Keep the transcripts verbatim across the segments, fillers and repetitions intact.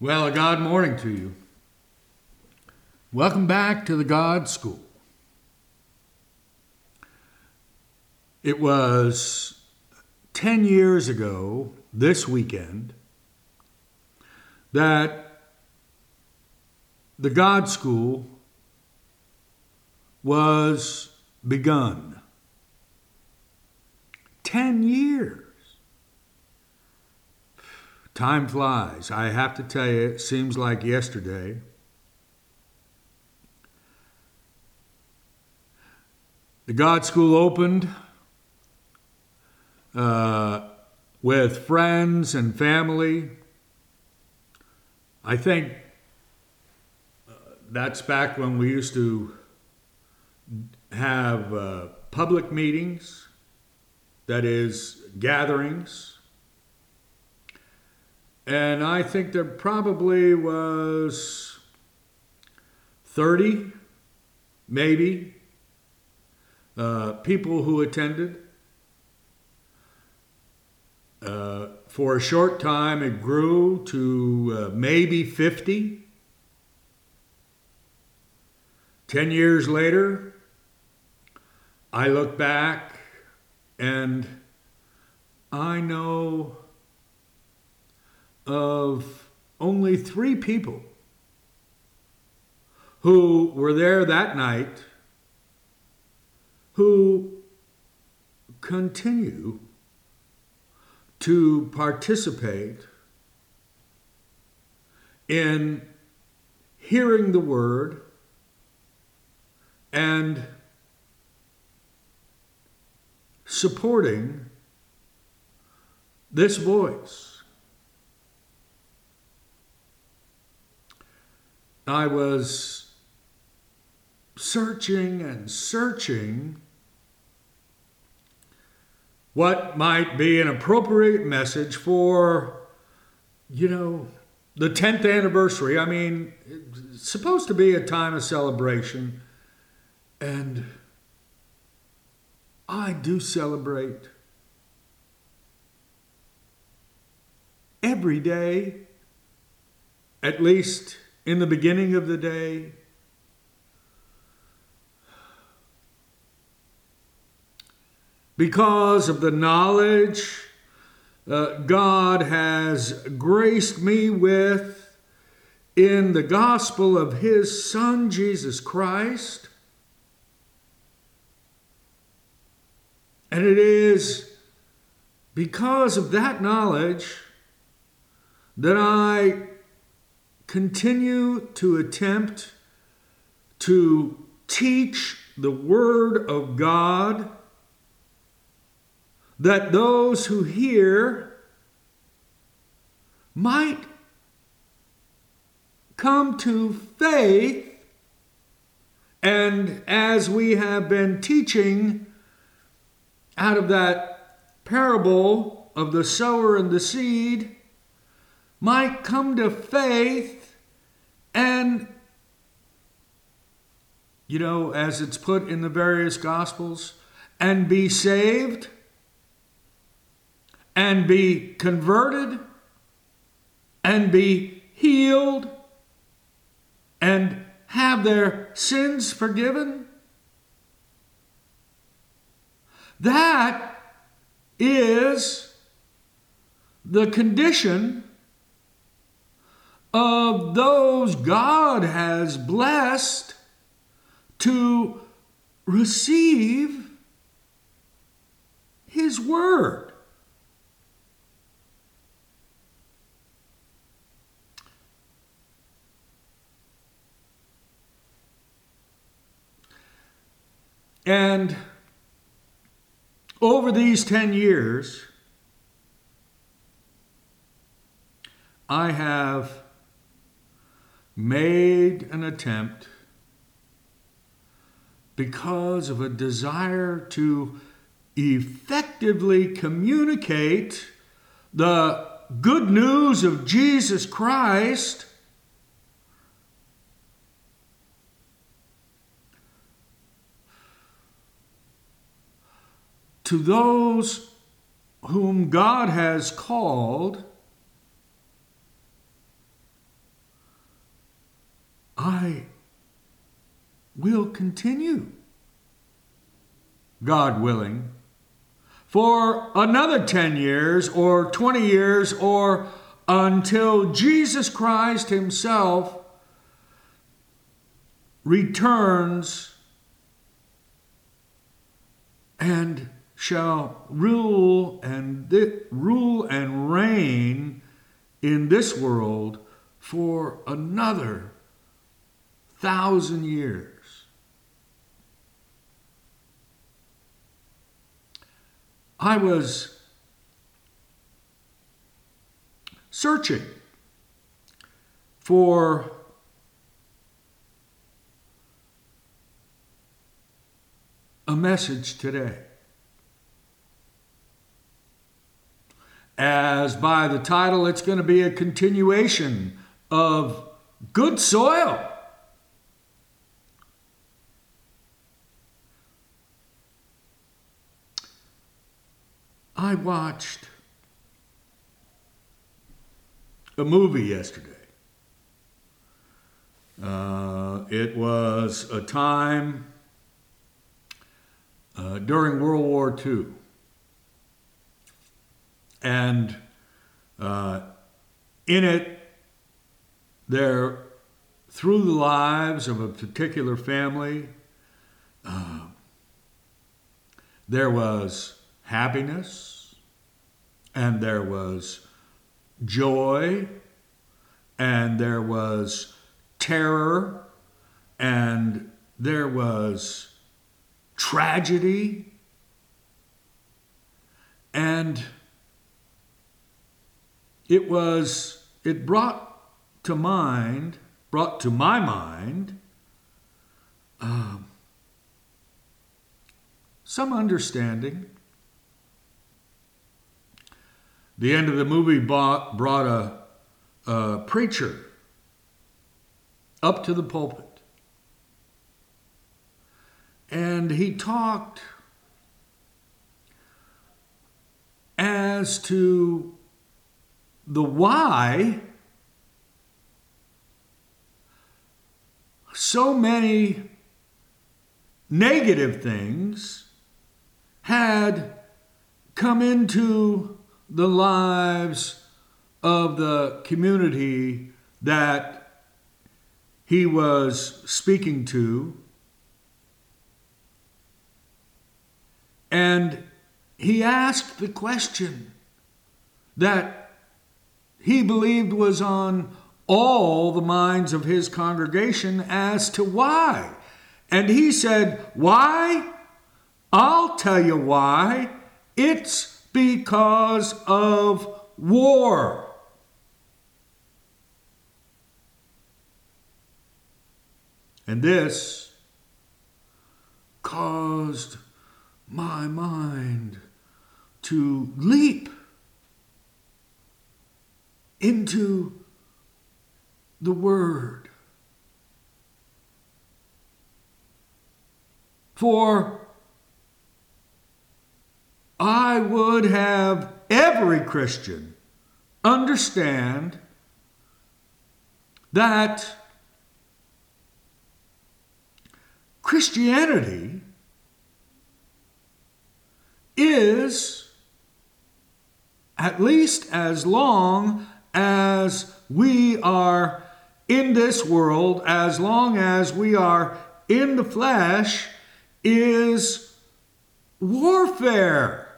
Well, a God morning to you. Welcome back to the God School. It was ten years ago this weekend that the God School was begun. Ten years. Time flies. I have to tell you, it seems like yesterday. The God School opened uh, with friends and family. I think uh, that's back when we used to have uh, public meetings, that is, gatherings. And I think there probably was thirty, maybe, uh, people who attended. Uh, for a short time, it grew to uh, maybe fifty. Ten years later, I look back and I know of only three people who were there that night who continue to participate in hearing the word and supporting this voice. I was searching and searching what might be an appropriate message for, you know, the tenth anniversary. I mean, it's supposed to be a time of celebration, and I do celebrate every day, at least in the beginning of the day. Because of the knowledge uh, God has graced me with in the gospel of His Son, Jesus Christ. And it is because of that knowledge that I continue to attempt to teach the Word of God, that those who hear might come to faith. And as we have been teaching out of that parable of the sower and the seed, might come to faith and, you know, as it's put in the various Gospels, and be saved and be converted and be healed and have their sins forgiven. That is the condition of those God has blessed to receive His Word. And over these ten years, I have made an attempt, because of a desire to effectively communicate the good news of Jesus Christ to those whom God has called will continue, God willing, for another ten years or twenty years, or until Jesus Christ himself returns and shall rule and th- rule and reign in this world for another thousand years. I was searching for a message today. As by the title, it's going to be a continuation of Good Soil. I watched a movie yesterday. Uh, it was a time uh, during World War Two. And uh, in it, there, through the lives of a particular family, uh, there was happiness, and there was joy, and there was terror, and there was tragedy, and it was, it brought to mind, brought to my mind, uh, some understanding. The end of the movie brought, brought a, a preacher up to the pulpit. And he talked as to the why so many negative things had come into the lives of the community that he was speaking to. And he asked the question that he believed was on all the minds of his congregation as to why. And he said, why? I'll tell you why. It's because of war. And this caused my mind to leap into the Word. For I would have every Christian understand that Christianity is, at least as long as we are in this world, as long as we are in the flesh, is warfare.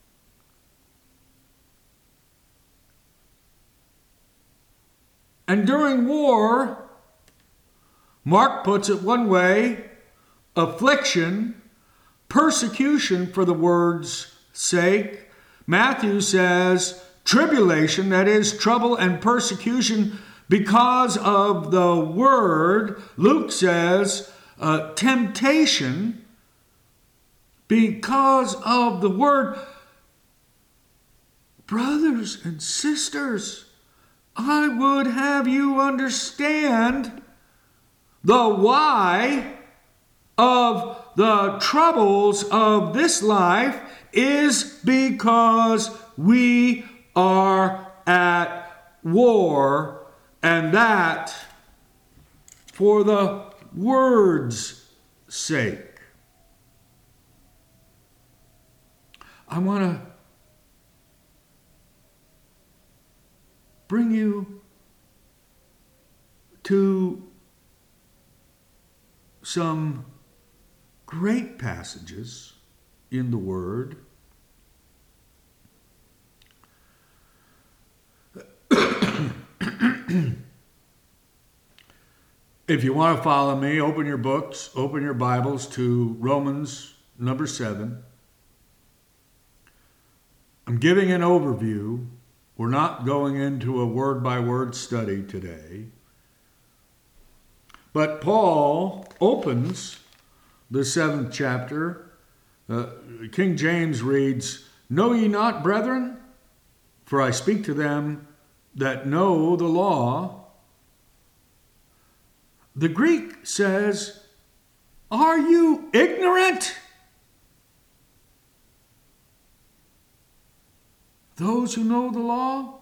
And during war, Mark puts it one way, affliction, persecution for the word's sake. Matthew says tribulation, that is trouble and persecution because of the word. Luke says uh, temptation because of the word. Brothers and sisters, I would have you understand the why of the troubles of this life is because we are at war, and that for the word's sake. I want to bring you to some great passages in the Word. If you want to follow me, open your books, open your Bibles to Romans number seven. I'm giving an overview. We're not going into a word-by-word study today. But Paul opens the seventh chapter. Uh, King James reads, "Know ye not, brethren, for I speak to them that know the law." The Greek says, "Are you ignorant?" Those who know the law?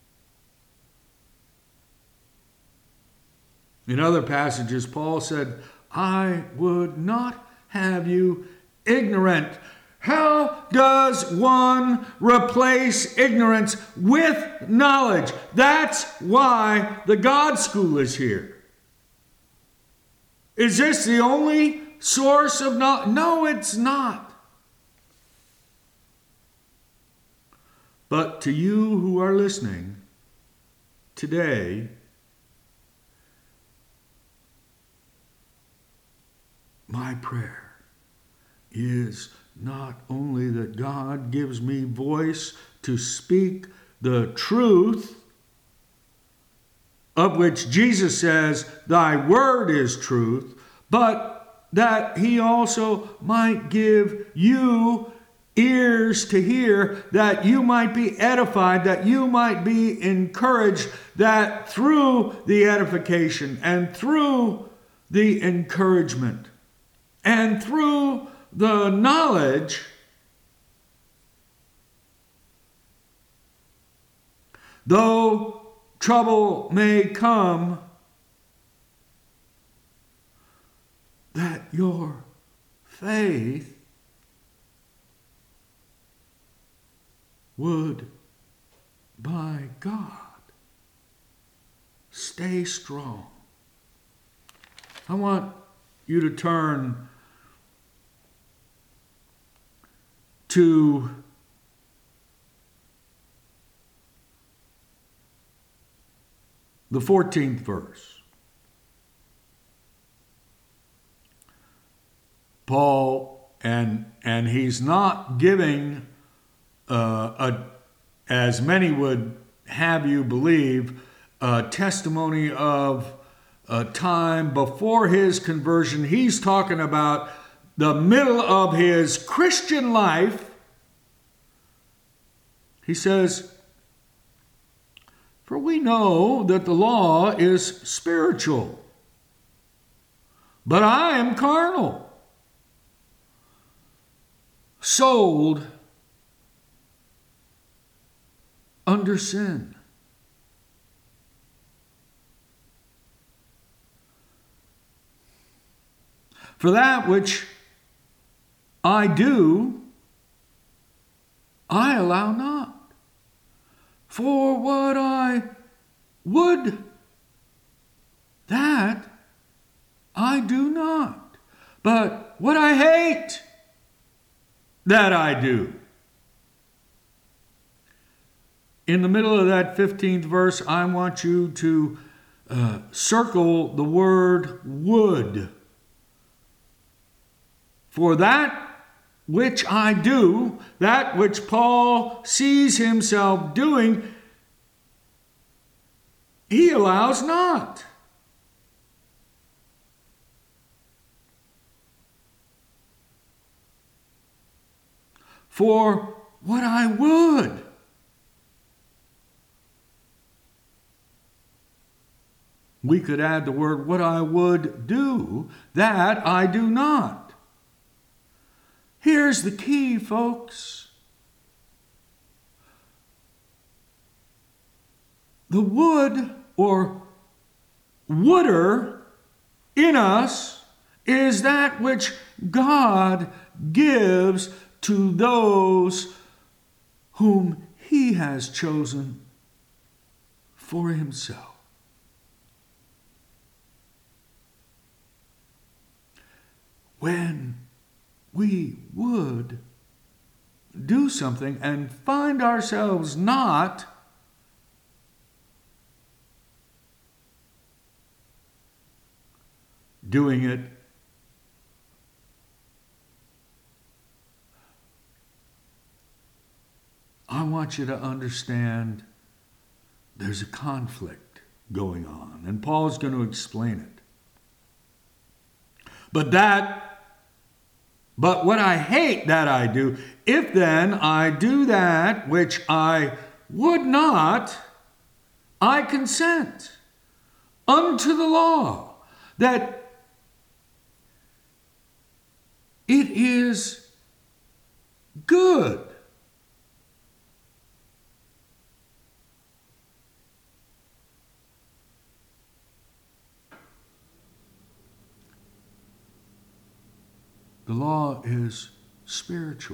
In other passages, Paul said, "I would not have you ignorant." How does one replace ignorance with knowledge? That's why the God School is here. Is this the only source of knowledge? No, it's not. But to you who are listening today, my prayer is not only that God gives me voice to speak the truth, of which Jesus says, "Thy word is truth," but that he also might give you ears to hear, that you might be edified, that you might be encouraged, that through the edification and through the encouragement and through the knowledge, though trouble may come, that your faith would, by God, stay strong. I want you to turn to the fourteenth verse. Paul, and, and he's not giving Uh, a, as many would have you believe, a testimony of a time before his conversion. He's talking about the middle of his Christian life. He says, "For we know that the law is spiritual, but I am carnal, sold under sin." For that which I do, I allow not. For what I would, that I do not. But what I hate, that I do. In the middle of that fifteenth verse, I want you to uh, circle the word would. For that which I do, that which Paul sees himself doing, he allows not. For what I would, we could add the word what I would do, that I do not. Here's the key, folks. The would or wouldder in us is that which God gives to those whom he has chosen for himself. When we would do something and find ourselves not doing it I want you to understand there's a conflict going on, and Paul's going to explain it. But that, but what I hate that I do, if then I do that which I would not, I consent unto the law that it is good. The law is spiritual.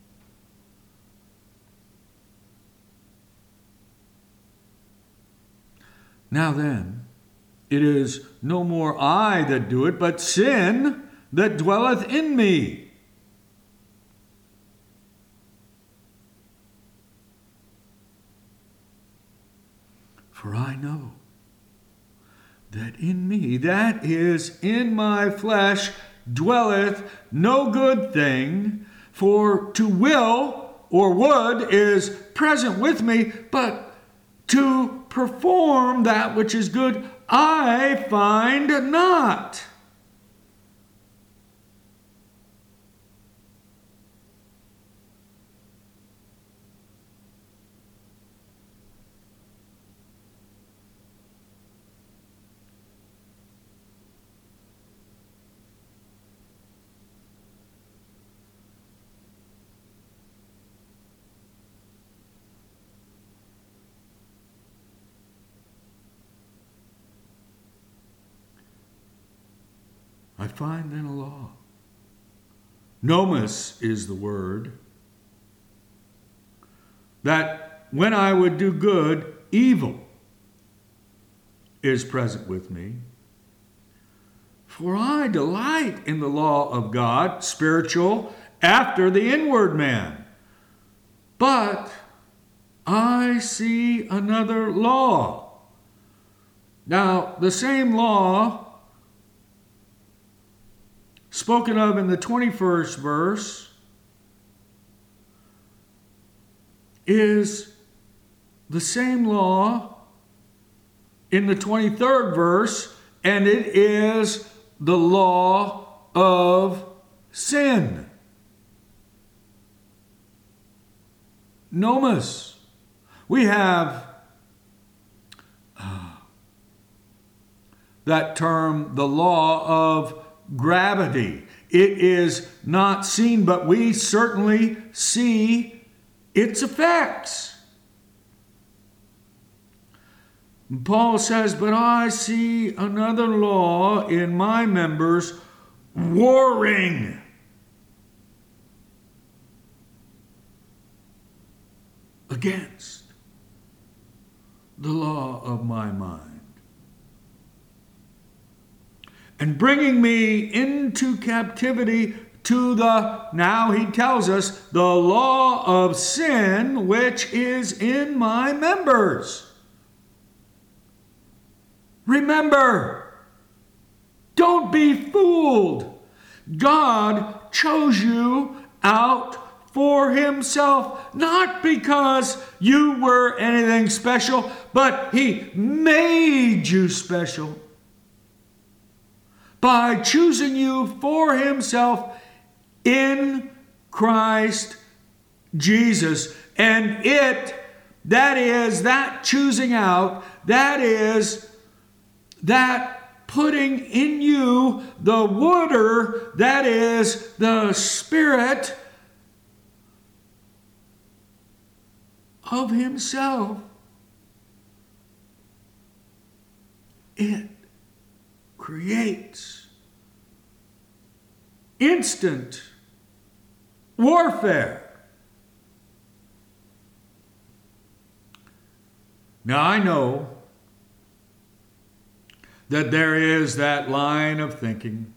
Now then, it is no more I that do it, but sin that dwelleth in me. For I know that in me, that is, in my flesh, dwelleth no good thing, for to will or would is present with me, but to perform that which is good I find not. I find then a law. Nomos is the word. That when I would do good, evil is present with me. For I delight in the law of God, spiritual, after the inward man. But I see another law. Now, the same law spoken of in the twenty-first verse is the same law in the twenty-third verse, and it is the law of sin. Nomos. We have uh, that term, the law of gravity. It is not seen, but we certainly see its effects. Paul says, but I see another law in my members warring against the law of my mind, and bringing me into captivity to the, now he tells us, the law of sin which is in my members. Remember, don't be fooled. God chose you out for himself, not because you were anything special, but he made you special by choosing you for himself in Christ Jesus. And it, that is, that choosing out, that is, that putting in you the water, that is, the Spirit of himself. It creates instant warfare. Now I know that there is that line of thinking.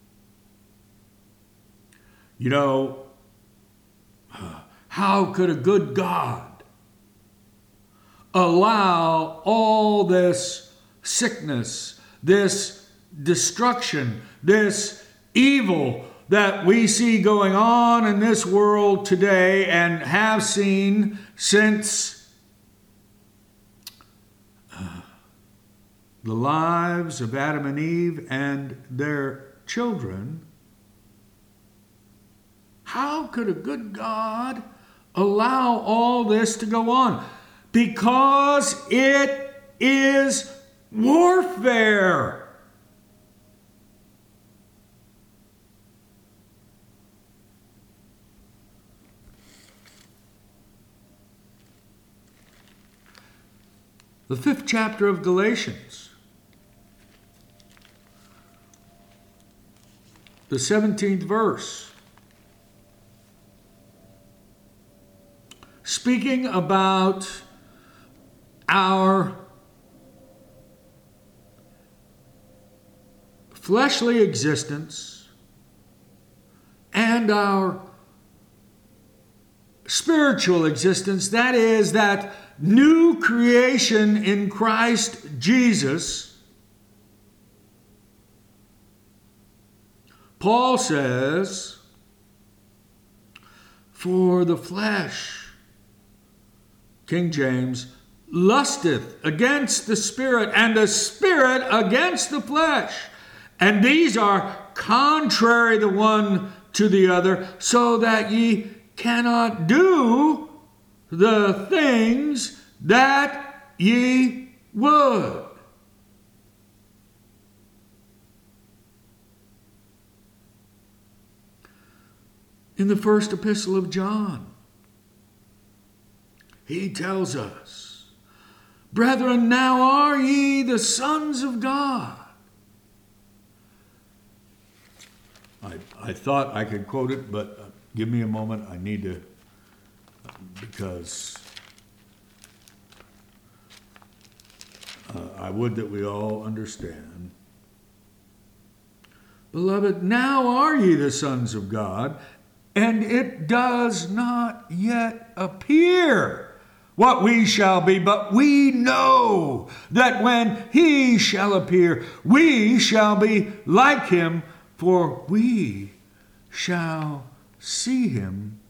You know, how could a good God allow all this sickness, this destruction, this evil that we see going on in this world today and have seen since uh, the lives of Adam and Eve and their children? How could a good God allow all this to go on? Because it is warfare. The fifth chapter of Galatians, the seventeenth verse, speaking about our fleshly existence and our spiritual existence, that is, that new creation in Christ Jesus. Paul says, for the flesh, King James, lusteth against the spirit, and the spirit against the flesh. And these are contrary the one to the other, so that ye cannot do the things that ye would. In the first epistle of John, he tells us, brethren, now are ye the sons of God. I, I thought I could quote it, but uh, give me a moment. I need to, because uh, I would that we all understand. Beloved, now are ye the sons of God, and it does not yet appear what we shall be, but we know that when he shall appear, we shall be like him, for we shall see him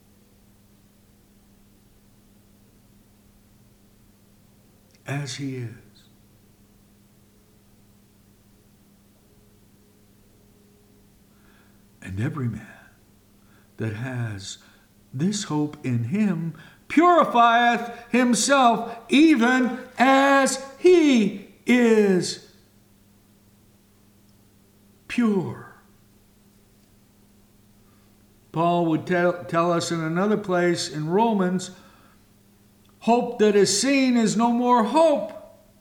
as he is. And every man that has this hope in him purifieth himself, even as he is pure. Paul would tell, tell us in another place in Romans, hope that is seen is no more hope.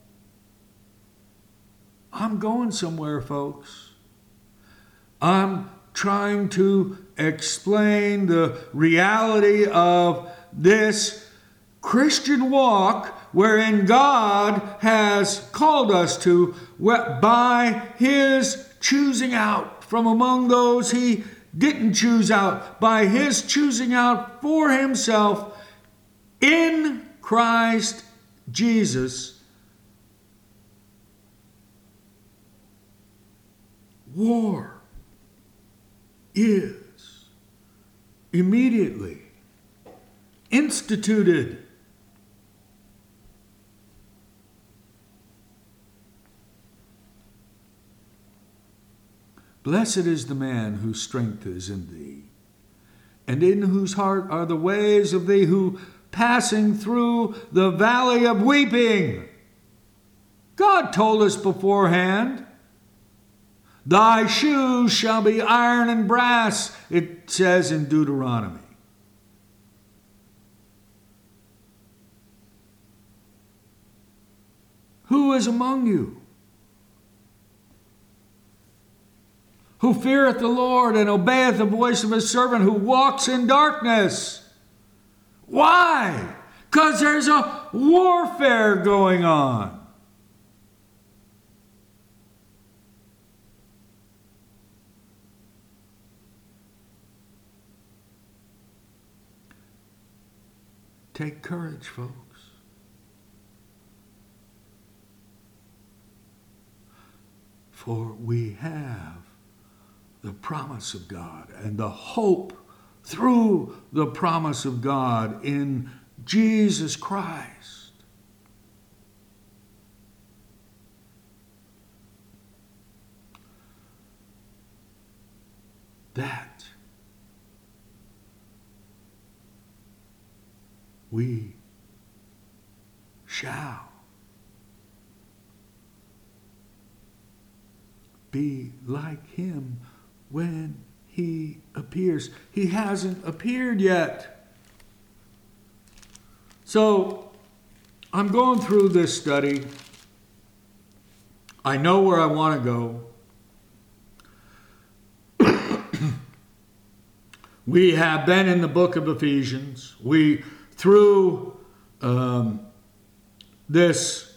I'm going somewhere, folks. I'm trying to explain the reality of this Christian walk wherein God has called us to by his choosing out from among those he didn't choose out, by his choosing out for himself in Christ Jesus. War is immediately instituted. Blessed is the man whose strength is in thee, and in whose heart are the ways of thee, who passing through the valley of weeping. God told us beforehand, thy shoes shall be iron and brass, it says in Deuteronomy. Who is among you who feareth the Lord and obeyeth the voice of his servant who walks in darkness. Why? Because there's a warfare going on. Take courage, folks. For we have the promise of God and the hope through the promise of God in Jesus Christ. That we shall be like him when he appears. He hasn't appeared yet. So I'm going through this study. I know where I want to go. We have been in the book of Ephesians. We, through um, this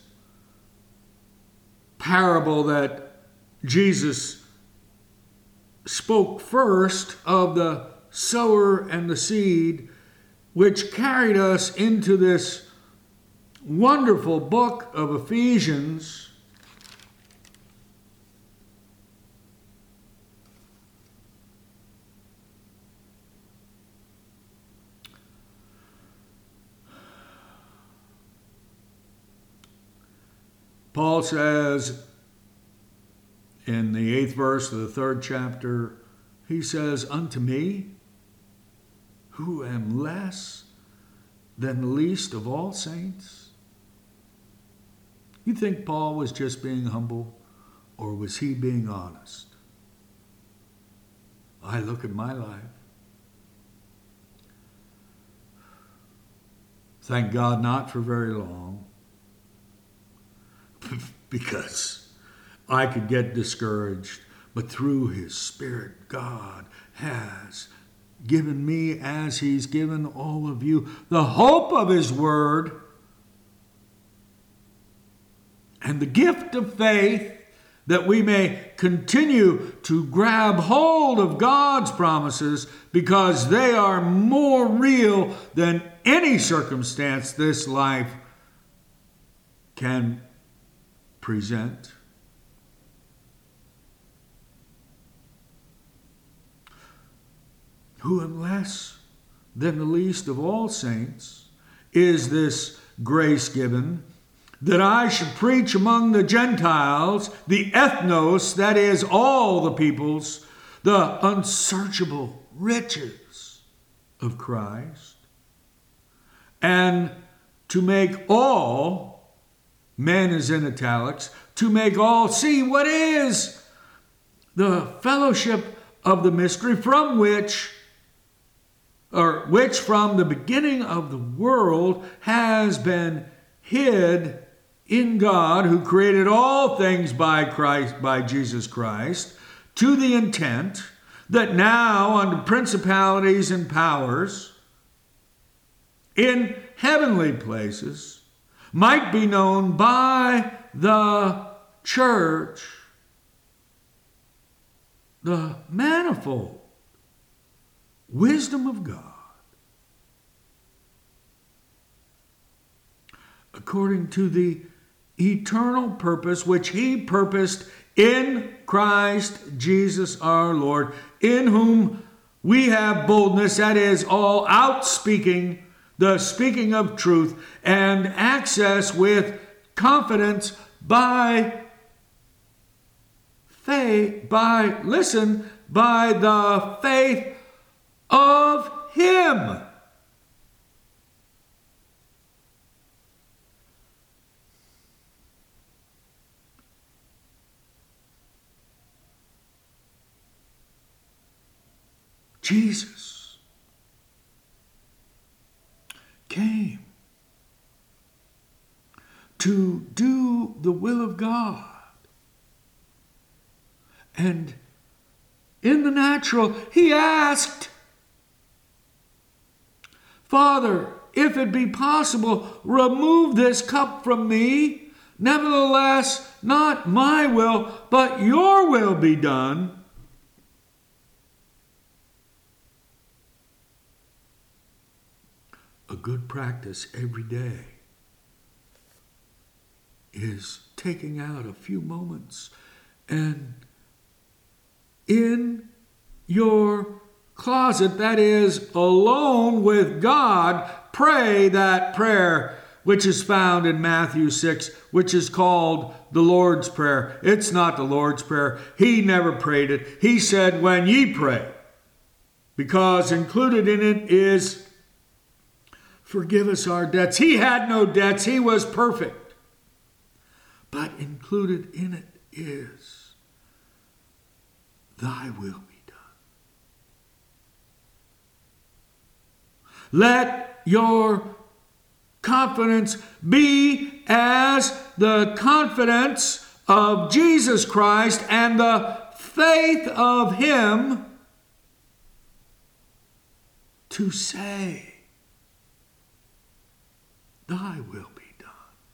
parable that Jesus spoke first of the sower and the seed, which carried us into this wonderful book of Ephesians. Paul says in the eighth verse of the third chapter, he says, "Unto me, who am less than the least of all saints." You think Paul was just being humble, or was he being honest? I look at my life. Thank God not for very long, because I could get discouraged, but through his Spirit, God has given me, as he's given all of you, the hope of his word and the gift of faith, that we may continue to grab hold of God's promises, because they are more real than any circumstance this life can present. Who am less than the least of all saints, is this grace given, that I should preach among the Gentiles, the ethnos, that is, all the peoples, the unsearchable riches of Christ, and to make all, men is in italics, to make all see what is the fellowship of the mystery, from which or which from the beginning of the world has been hid in God, who created all things by Christ, by Jesus Christ, to the intent that now under principalities and powers in heavenly places might be known by the church the manifold wisdom of God, according to the eternal purpose which he purposed in Christ Jesus our Lord, in whom we have boldness, that is, all outspeaking, the speaking of truth, and access with confidence by faith, by, listen, by the faith of him. Jesus came to do the will of God and in the natural, he asked, Father, if it be possible, remove this cup from me. Nevertheless, not my will, but your will be done. A good practice every day is taking out a few moments and in your closet, that is, alone with God, pray that prayer which is found in Matthew six, which is called the Lord's Prayer. It's not the Lord's Prayer. He never prayed it. He said, when ye pray, because included in it is, forgive us our debts. He had no debts. He was perfect. But included in it is, thy will be done. Let your confidence be as the confidence of Jesus Christ and the faith of him to say, thy will be done.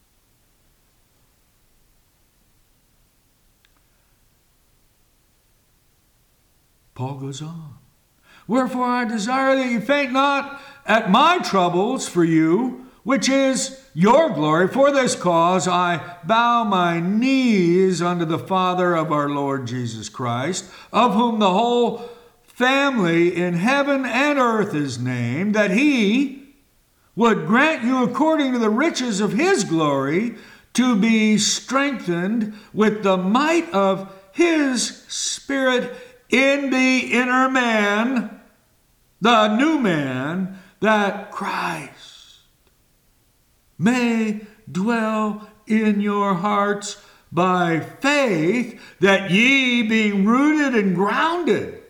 Paul goes on. Wherefore I desire that you faint not at my troubles for you, which is your glory. For this cause I bow my knees unto the Father of our Lord Jesus Christ, of whom the whole family in heaven and earth is named, that he would grant you according to the riches of his glory to be strengthened with the might of his Spirit in the inner man, the new man, that Christ may dwell in your hearts by faith, that ye, being rooted and grounded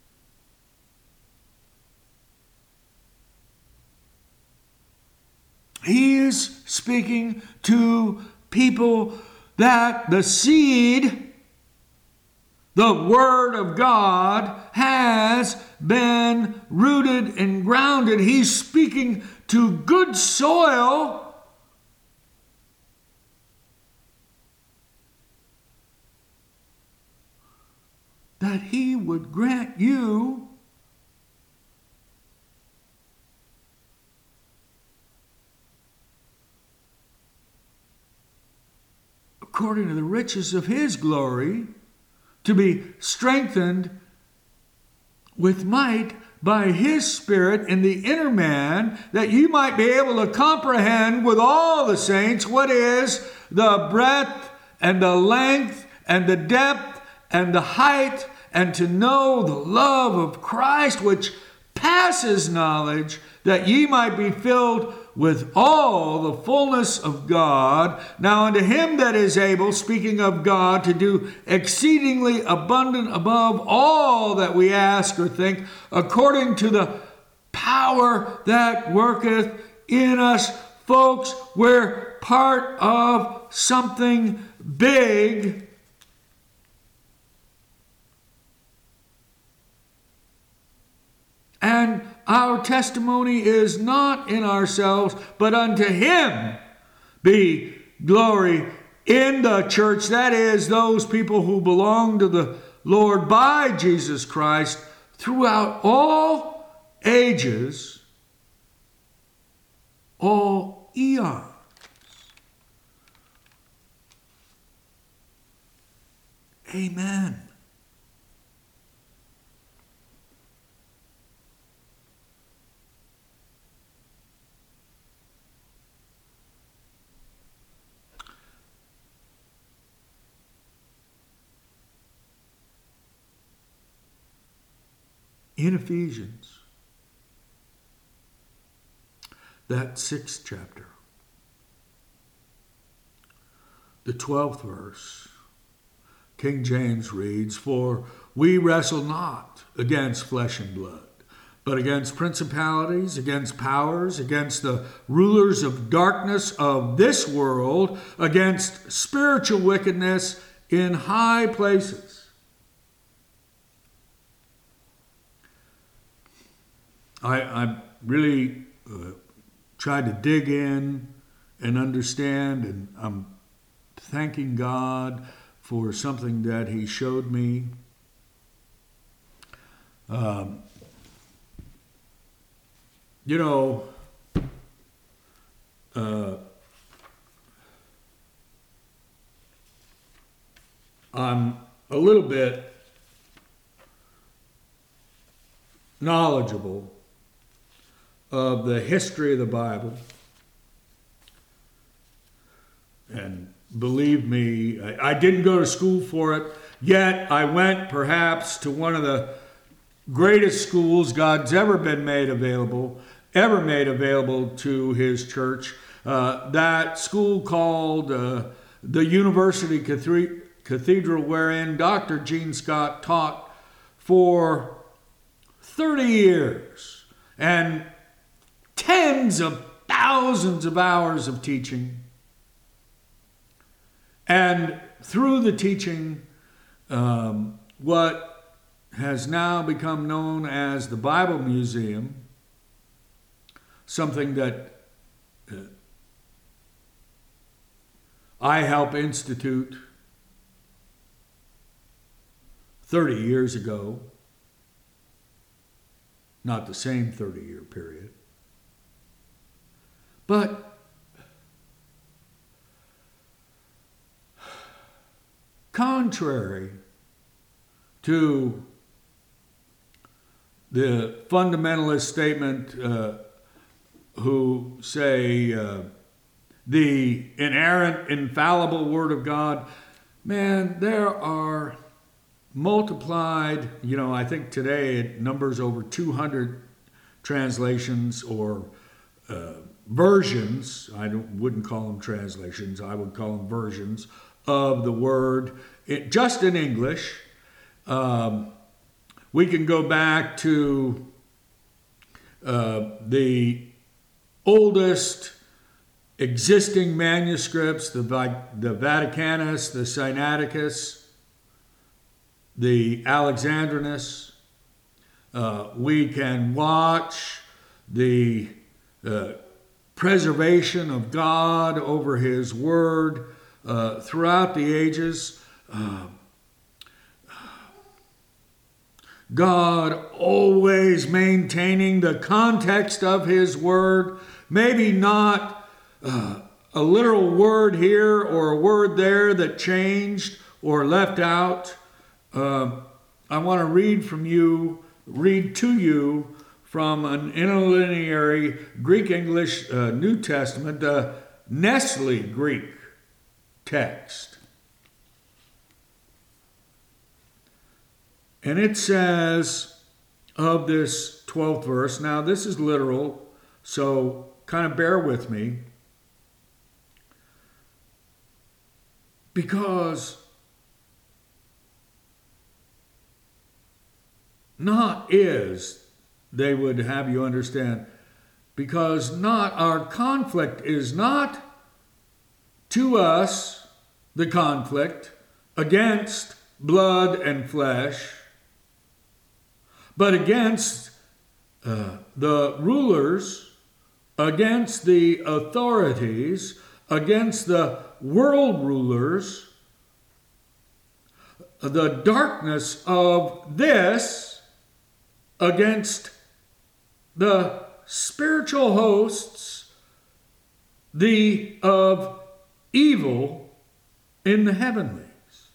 he is speaking to people that the seed, the Word of God, has been rooted and grounded. He's speaking to good soil. That he would grant you according to the riches of his glory, to be strengthened with might by his Spirit in the inner man, that you might be able to comprehend with all the saints what is the breadth and the length and the depth and the height, and to know the love of Christ which passes knowledge, that ye might be filled with all the fullness of God. Now unto him that is able, speaking of God, to do exceedingly abundant above all that we ask or think, according to the power that worketh in us. Folks, we're part of something big. And our testimony is not in ourselves, but unto him be glory in the church. That is, those people who belong to the Lord by Jesus Christ throughout all ages, all eons. Amen. In Ephesians, that sixth chapter, the twelfth verse, King James reads, For we wrestle not against flesh and blood, but against principalities, against powers, against the rulers of darkness of this world, against spiritual wickedness in high places. I, I really uh, tried to dig in and understand, and I'm thanking God for something that He showed me. Um, you know, uh, I'm a little bit knowledgeable of the history of the Bible. And believe me, I, I didn't go to school for it, yet I went perhaps to one of the greatest schools God's ever been made available, ever made available to His church. Uh, that school called uh, the University Cathedral, wherein Doctor Gene Scott taught for thirty years and tens of thousands of hours of teaching. And through the teaching, um, what has now become known as the Bible Museum, something that uh, I helped institute thirty years ago, not the same thirty-year period, but contrary to the fundamentalist statement uh, who say uh, the inerrant, infallible Word of God, man, there are multiplied, you know, I think today it numbers over two hundred translations or uh, versions. I don't, wouldn't call them translations, I would call them versions of the Word, it, just in English. Um, we can go back to uh, the oldest existing manuscripts, the, the Vaticanus, the Sinaiticus, the Alexandrinus. Uh, we can watch the uh, preservation of God over His Word uh, throughout the ages. Uh, God always maintaining the context of His Word, maybe not uh, a literal word here or a word there that changed or left out. Uh, I want to read from you, read to you from an interlineary Greek-English uh, New Testament, the Nestle Greek text. And it says of this twelfth verse, now this is literal, so kind of bear with me, because not is, they would have you understand, because not our conflict is not to us the conflict against blood and flesh, but against uh, the rulers, against the authorities, against the world rulers, the darkness of this, against the spiritual hosts, the of evil in the heavenlies.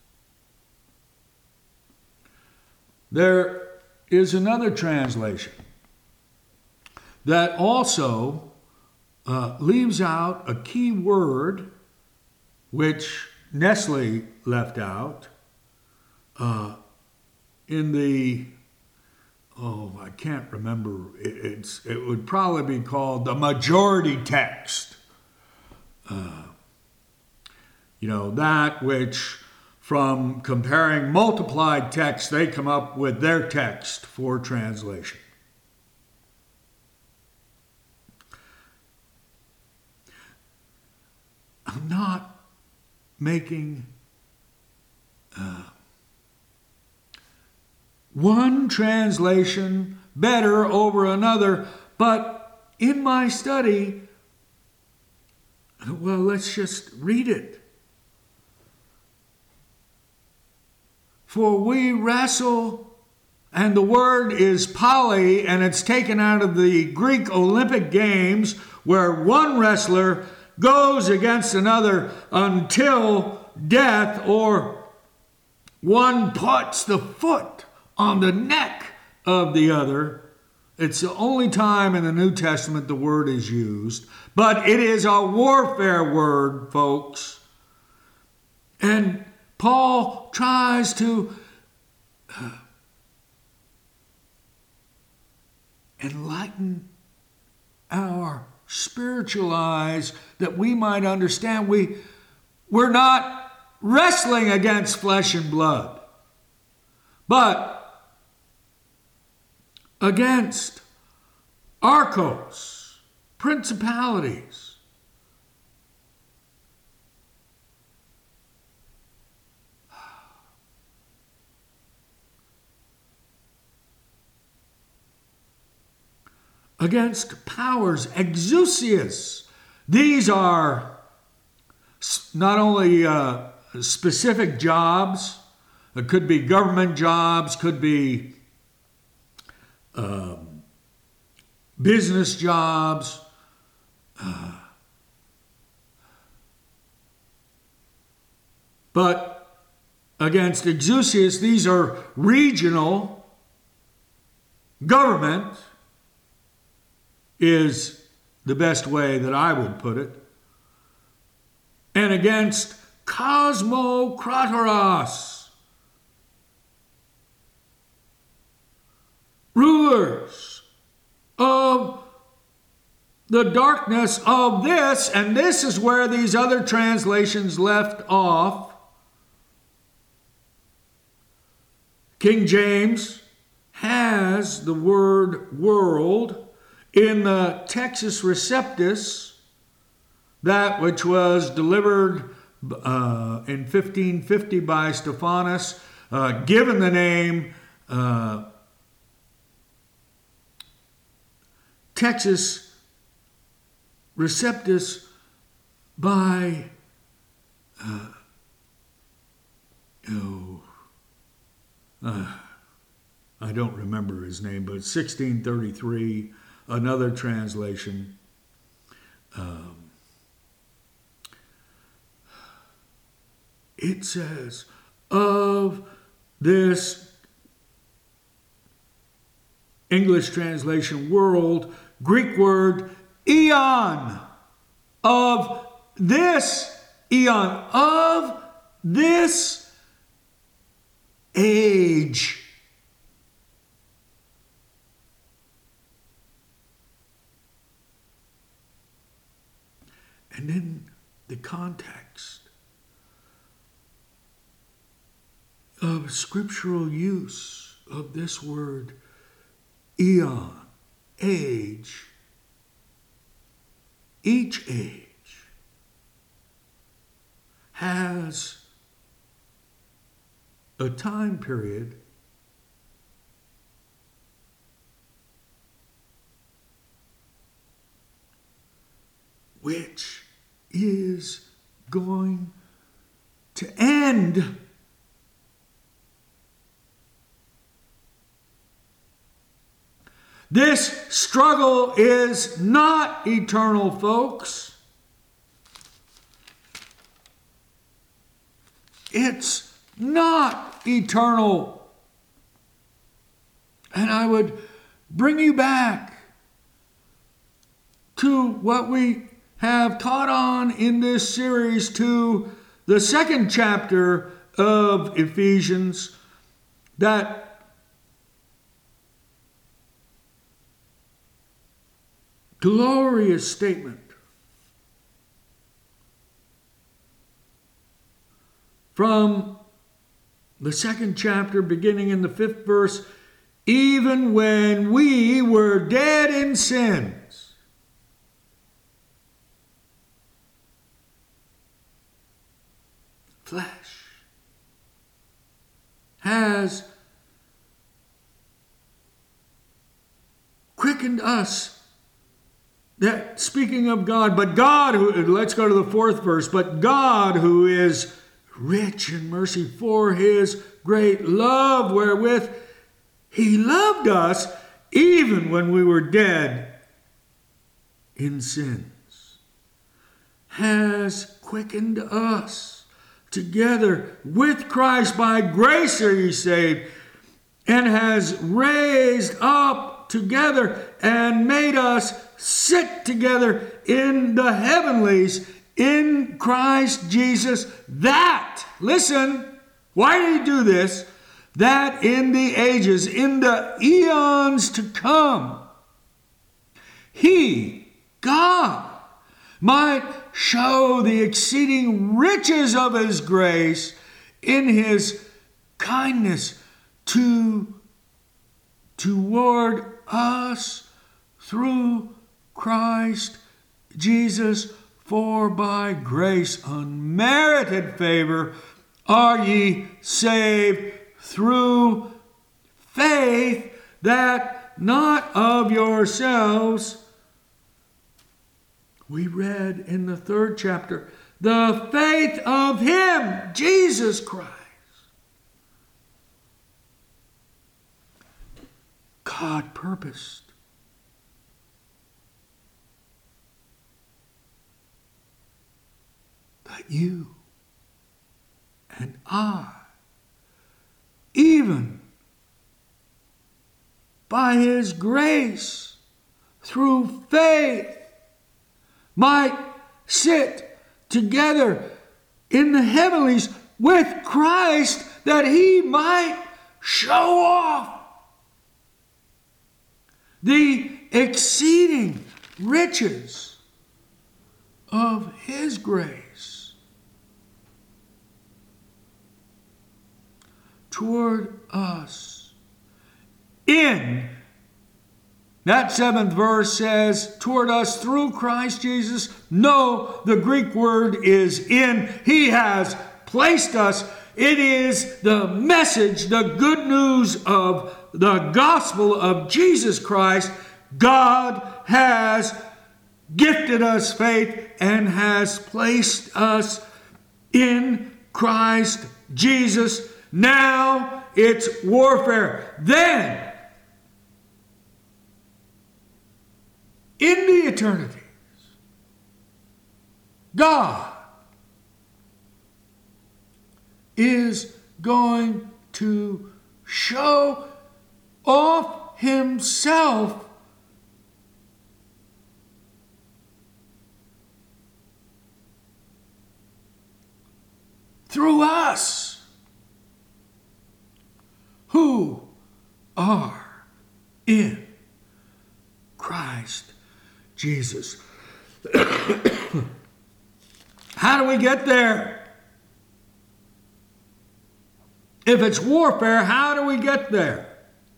There is another translation that also uh, leaves out a key word which Nestle left out uh, in the, oh, I can't remember, it, it's, it would probably be called the majority text. Uh, you know, that which from comparing multiplied texts, they come up with their text for translation. I'm not making uh, one translation better over another. But in my study, well, let's just read it. For we wrestle, and the word is poly, and it's taken out of the Greek Olympic Games, where one wrestler goes against another until death, or one puts the foot on the neck of the other. It's the only time in the New Testament the word is used, but it is a warfare word, folks. And Paul tries to uh, enlighten our spiritual eyes that we might understand we, we're not wrestling against flesh and blood, but against archos, principalities, against powers, exousias. These are not only uh, specific jobs, it could be government jobs, could be um, business jobs, uh, but against exousias, these are regional government, is the best way that I would put it. And against cosmokratoros, rulers of the darkness of this, and this is where these other translations left off. King James has the word world in the Textus Receptus, that which was delivered uh, in fifteen fifty by Stephanus, uh, given the name uh, Textus Receptus by uh, oh, uh, I don't remember his name, but sixteen thirty-three. Another translation. Um, it says, of this English translation, world, Greek word, eon, of this eon, of this age. And then the context of scriptural use of this word, eon, age, each age has a time period which is going to end. This struggle is not eternal, folks. It's not eternal. And I would bring you back to what we have taught on in this series, to the second chapter of Ephesians, that glorious statement from the second chapter, beginning in the fifth verse, even when we were dead in sins, flesh has quickened us. That, speaking of God, but God, who, let's go to the fourth verse, but God who is rich in mercy for his great love wherewith he loved us even when we were dead in sins, has quickened us together with Christ. By grace are ye saved, and has raised up together and made us sit together in the heavenlies in Christ Jesus, that, listen, why did he do this? That in the ages, in the eons to come, he, God, might show the exceeding riches of his grace in his kindness to, toward us through Christ Jesus. For by grace, unmerited favor, are ye saved through faith, that not of yourselves. We read in the third chapter, the faith of him, Jesus Christ. God purposed that you and I, even by his grace, through faith, might sit together in the heavenlies with Christ, that he might show off the exceeding riches of his grace toward us. In that seventh verse says, toward us through Christ Jesus. No, the Greek word is in. He has placed us. It is the message, the good news of the gospel of Jesus Christ. God has gifted us faith and has placed us in Christ Jesus. Now it's warfare. Then, in the eternities, God is going to show off himself through us who are in Christ Jesus. How do we get there? If it's warfare, how do we get there?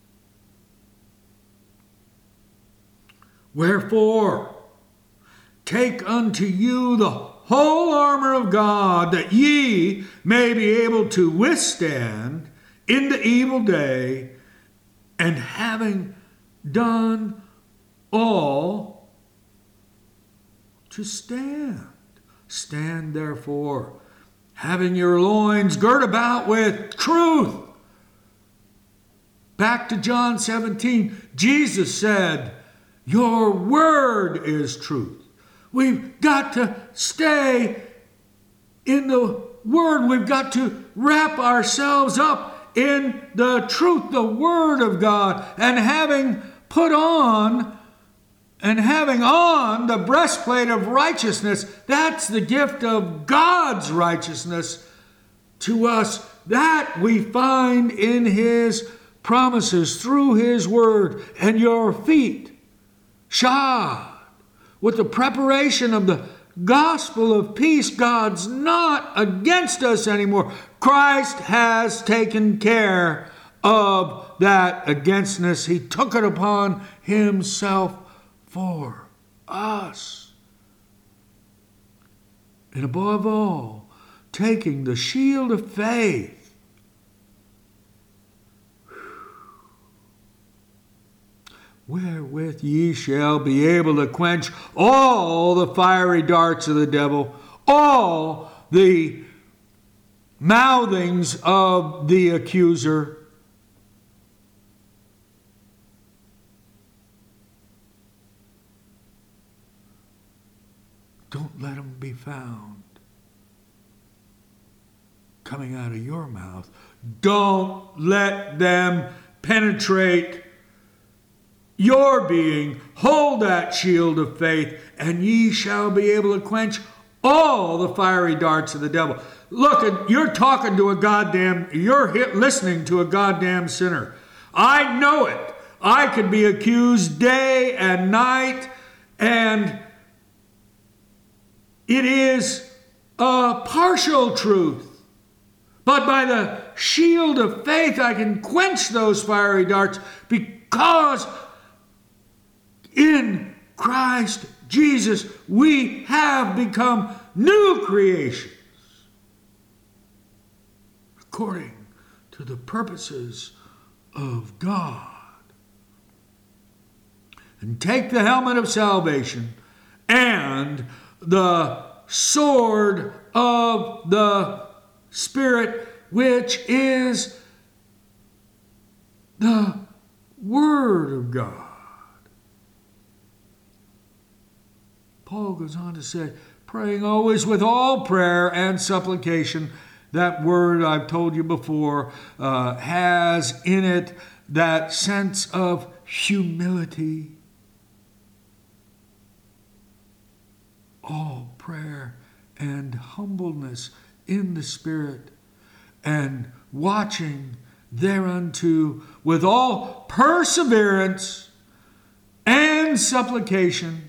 Wherefore, take unto you the whole armor of God, that ye may be able to withstand in the evil day, and having done all, to stand. Stand therefore, having your loins girt about with truth. Back to John seventeen, Jesus said, your word is truth. We've got to stay in the word. We've got to wrap ourselves up in the truth, the word of God, and having put on and having on the breastplate of righteousness. That's the gift of God's righteousness to us. That we find in his promises through his word. And your feet shod with the preparation of the gospel of peace. God's not against us anymore. Christ has taken care of that againstness. He took it upon himself for us. And above all, taking the shield of faith, wherewith ye shall be able to quench all the fiery darts of the devil, all the mouthings of the accuser. Don't let them be found coming out of your mouth. Don't let them penetrate your being. Hold that shield of faith, and ye shall be able to quench all the fiery darts of the devil. Look, you're talking to a goddamn, you're hit, listening to a goddamn sinner. I know it. I could be accused day and night, and it is a partial truth. But by the shield of faith, I can quench those fiery darts, because in Christ Jesus we have become new creations according to the purposes of God. And take the helmet of salvation and the sword of the Spirit, which is the Word of God. Paul goes on to say, praying always with all prayer and supplication. That word I've told you before uh, has in it that sense of humility. All prayer and humbleness in the Spirit, and watching thereunto with all perseverance and supplication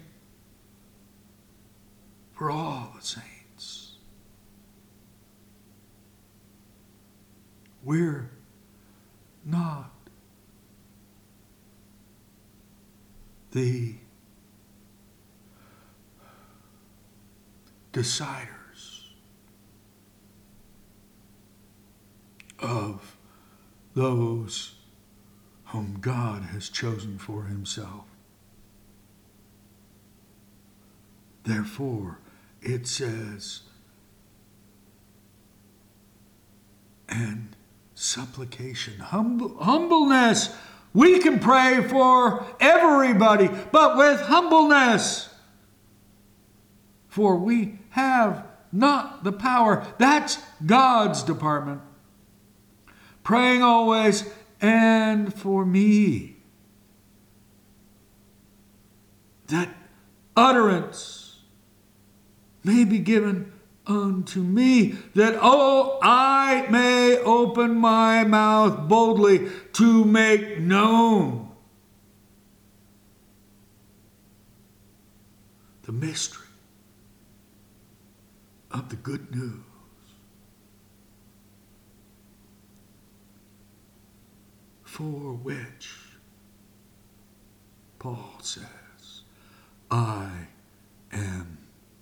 for all the saints. We're not the deciders of those whom God has chosen for himself. Therefore, it says, and supplication, humble, humbleness. We can pray for everybody, but with humbleness. For we have not the power. That's God's department. Praying always, and for me, that utterance may be given unto me, that oh, I may open my mouth boldly to make known the mystery of the good news, for which Paul says, I am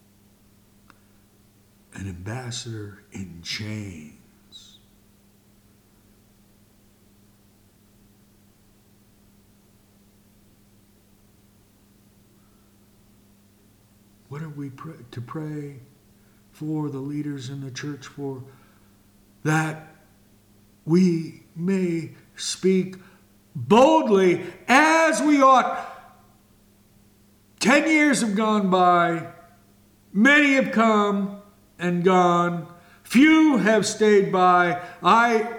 an ambassador in chains. What are we pray, to pray for the leaders in the church for? That we may speak boldly as we ought. Ten years have gone by. Many have come and gone. Few have stayed by. I,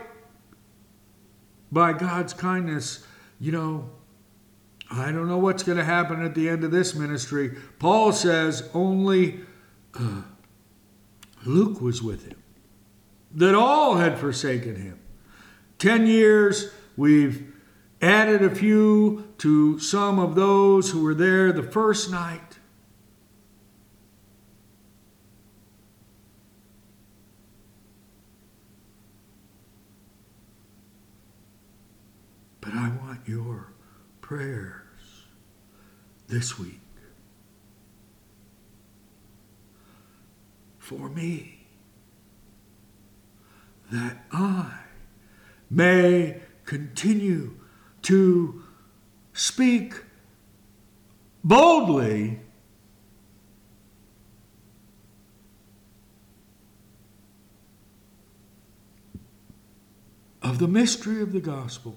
by God's kindness, you know, I don't know what's going to happen at the end of this ministry. Paul says only uh, Luke was with him, that all had forsaken him. Ten years, we've added a few to some of those who were there the first night. But I want your prayers this week for me, that I may continue to speak boldly of the mystery of the gospel.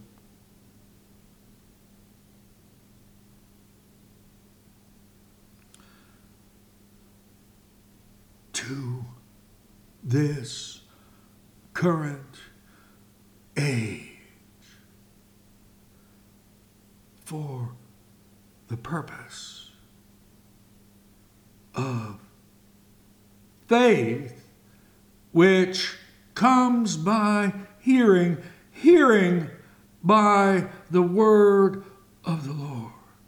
To this current age, for the purpose of faith, which comes by hearing, hearing by the word of the Lord.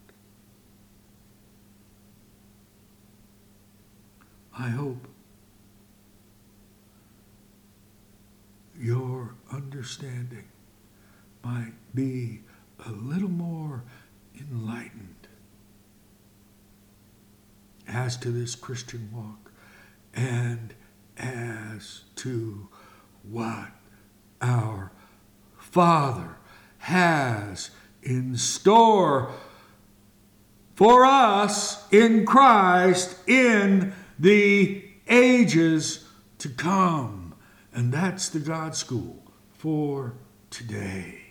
I hope your understanding might be a little more enlightened as to this Christian walk and as to what our Father has in store for us in Christ in the ages to come. And that's the God School for today.